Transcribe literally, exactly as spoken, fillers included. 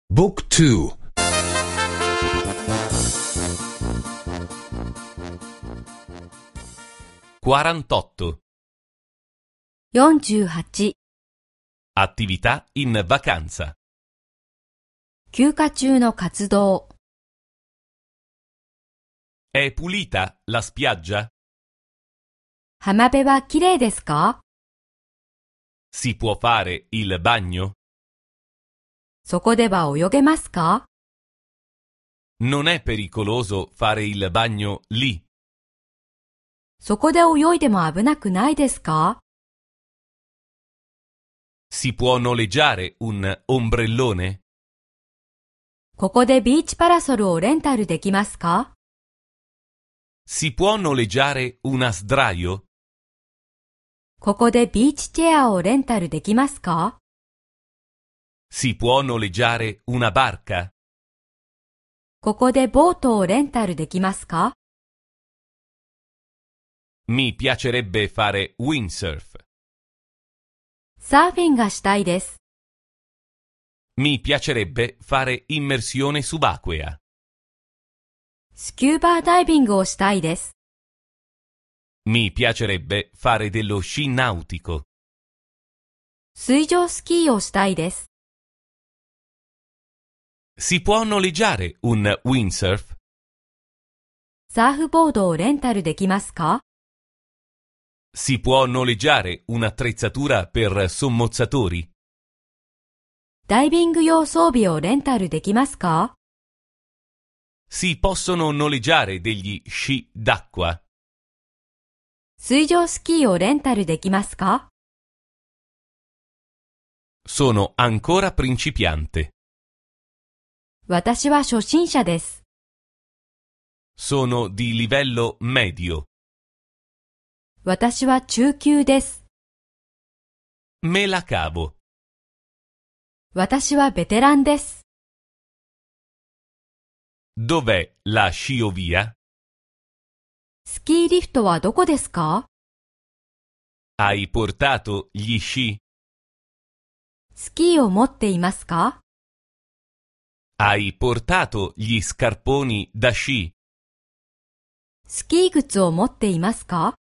Book two. 48. よんじゅうはち、 Attività in vacanza. 休暇中の活動。 È pulita la spiaggia? 浜辺はきれいですか？ Si può fare il bagno? そこでは泳げますか？ Non è pericoloso fare il bagno lì? そこで泳いでも危なくないですか？ Si può noleggiare un ombrellone? ここでビーチパラソルをレンタルできますか？ Si può noleggiare una sdraio? ここでビーチチェアをレンタルできますか？ Si può noleggiare una barca? ここでボートをレンタルできますか？ Mi piacerebbe fare windsurf. サーフィンがしたいです。 Mi piacerebbe fare immersione subacquea. スキューバーダイビングをしたいです。 Mi piacerebbe fare dello sci nautico. 水上スキーをしたいです。 Si può noleggiare un windsurf? サーフボードをレンタルできますか？ Si può noleggiare un'attrezzatura per sommozzatori? ダイビング用装備をレンタルできますか？ Si possono noleggiare degli sci d'acqua? 水上スキーをレンタルできますか？ Sono ancora principiante. 私は初心者です。 Sono di livello medio. 私は中級です。 Me la cavo. 私はベテランです。 Dov'è la sciovia? スキーリフトはどこですか？ Hai portato gli sci? スキーを持っていますか？ Hai portato gli scarponi da sci? スキー靴を持っていますか？